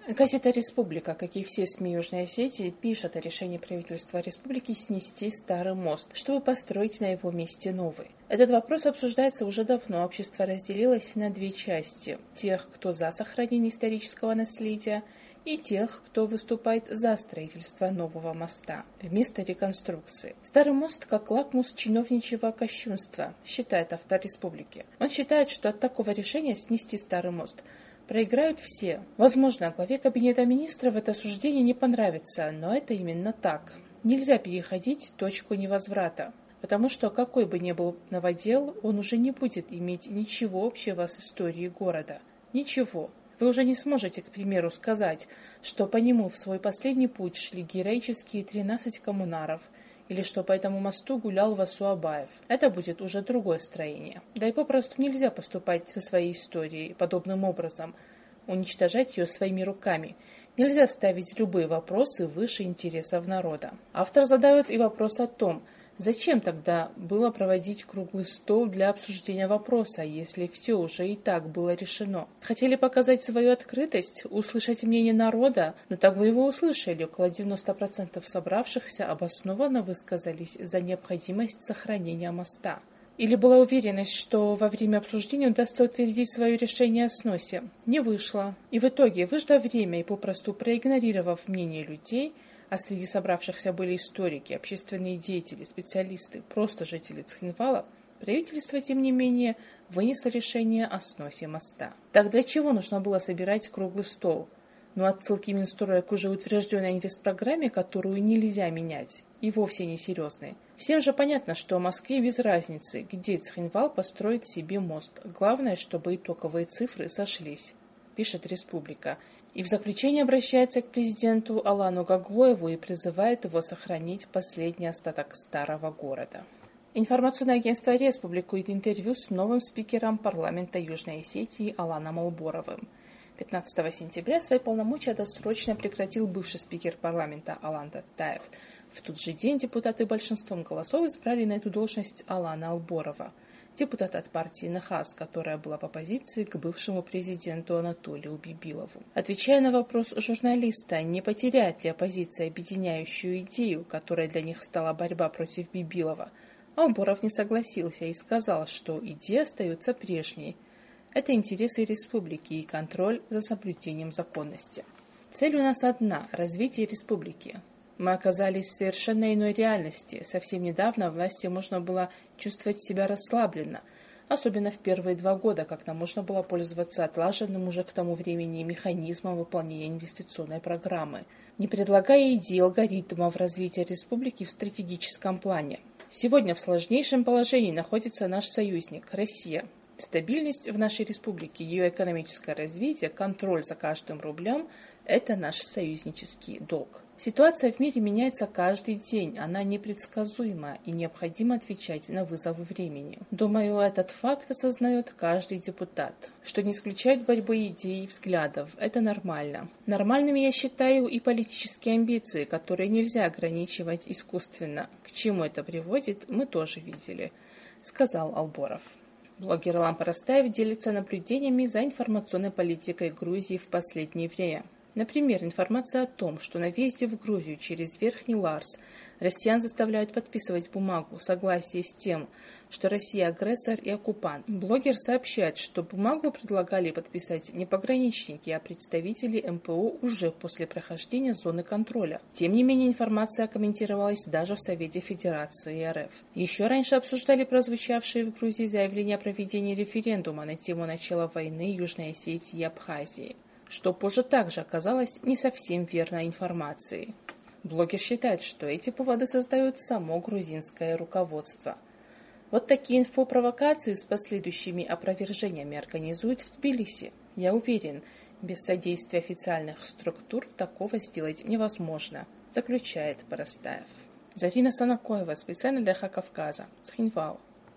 Газета «Республика», как и все СМИ Южной Осетии, пишет о решении правительства республики снести старый мост, чтобы построить на его месте новый. Этот вопрос обсуждается уже давно. Общество разделилось на две части: тех, кто за сохранение исторического наследия, и тех, кто выступает за строительство нового моста вместо реконструкции. Старый мост как лакмус чиновничьего кощунства, считает автор «Республики». Он считает, что от такого решения снести старый мост проиграют все. Возможно, главе Кабинета министров это суждение не понравится, но это именно так. Нельзя переходить точку невозврата, потому что какой бы ни был новодел, он уже не будет иметь ничего общего с историей города. Ничего. Вы уже не сможете, к примеру, сказать, что по нему в свой последний путь шли героические 13 коммунаров, или что по этому мосту гулял Васу Абаев. Это будет уже другое строение. Да и попросту нельзя поступать со своей историей подобным образом, уничтожать ее своими руками. Нельзя ставить любые вопросы выше интересов народа. Автор задает и вопрос о том, зачем тогда было проводить круглый стол для обсуждения вопроса, если все уже и так было решено? Хотели показать свою открытость, услышать мнение народа? Ну так вы его услышали. Около 90% собравшихся обоснованно высказались за необходимость сохранения моста. Или была уверенность, что во время обсуждения удастся утвердить свое решение о сносе? Не вышло. И в итоге, выждав время и попросту проигнорировав мнение людей, а среди собравшихся были историки, общественные деятели, специалисты, просто жители Цхинвала, правительство, тем не менее, вынесло решение о сносе моста. Так для чего нужно было собирать круглый стол? Но отсылки Минстроя к уже утвержденной инвестпрограмме, которую нельзя менять, и вовсе не серьезные. Всем же понятно, что в Москве без разницы, где Цхинвал построит себе мост. Главное, чтобы итоговые цифры сошлись, пишет «Республика». И в заключение обращается к президенту Алану Гаглоеву и призывает его сохранить последний остаток старого города. Информационное агентство «РИА» публикует интервью с новым спикером парламента Южной Осетии Аланом Алборовым. 15 сентября свои полномочия досрочно прекратил бывший спикер парламента Алан Таттаев. В тот же день депутаты большинством голосов избрали на эту должность Алана Алборова, депутата от партии НХАС, которая была в оппозиции к бывшему президенту Анатолию Бибилову. Отвечая на вопрос журналиста, не потеряет ли оппозиция объединяющую идею, которая для них стала борьба против Бибилова, Алборов не согласился и сказал, что идея остается прежней. Это интересы республики и контроль за соблюдением законности. Цель у нас одна – развитие республики. Мы оказались в совершенно иной реальности. Совсем недавно в власти можно было чувствовать себя расслабленно, особенно в первые 2 года, когда можно было пользоваться отлаженным уже к тому времени механизмом выполнения инвестиционной программы, не предлагая идей алгоритмов развития республики в стратегическом плане. Сегодня в сложнейшем положении находится наш союзник – Россия. Стабильность в нашей республике, ее экономическое развитие, контроль за каждым рублем – это наш союзнический долг. Ситуация в мире меняется каждый день, она непредсказуема и необходимо отвечать на вызовы времени. Думаю, этот факт осознает каждый депутат, что не исключает борьбы идей и взглядов. Это нормально. Нормальными я считаю и политические амбиции, которые нельзя ограничивать искусственно. К чему это приводит, мы тоже видели, сказал Алборов. Блогер Алан Парастаев делится наблюдениями за информационной политикой Грузии в последнее время. Например, информация о том, что на въезде в Грузию через Верхний Ларс россиян заставляют подписывать бумагу согласия с тем, что Россия агрессор и оккупант. Блогер сообщает, что бумагу предлагали подписать не пограничники, а представители МПО уже после прохождения зоны контроля. Тем не менее, информация комментировалась даже в Совете Федерации РФ. Еще раньше обсуждали прозвучавшие в Грузии заявления о проведении референдума на тему начала войны Южной Осетии и Абхазии, что позже также оказалось не совсем верной информацией. Блогер считает, что эти поводы создают само грузинское руководство. Вот такие инфопровокации с последующими опровержениями организуют в Тбилиси. Я уверен, без содействия официальных структур такого сделать невозможно, заключает Парастаев. Зарина Санакоева, специально для Хакавказа, Цхинвал.